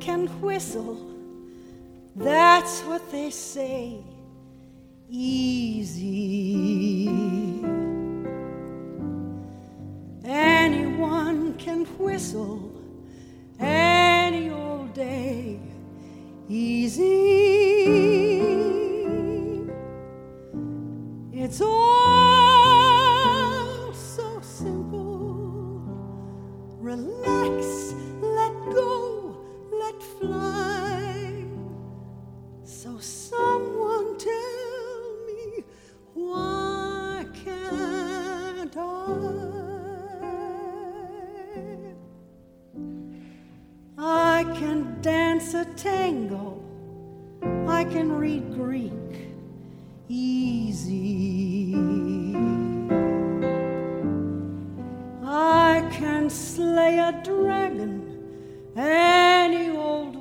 can whistle, that's what they say, easy. Anyone can whistle any old day, easy. It's all so simple. Relax, let go, let fly. So someone tell me, why can't I can dance a tango, I can read Greek, easy. I can slay a dragon any old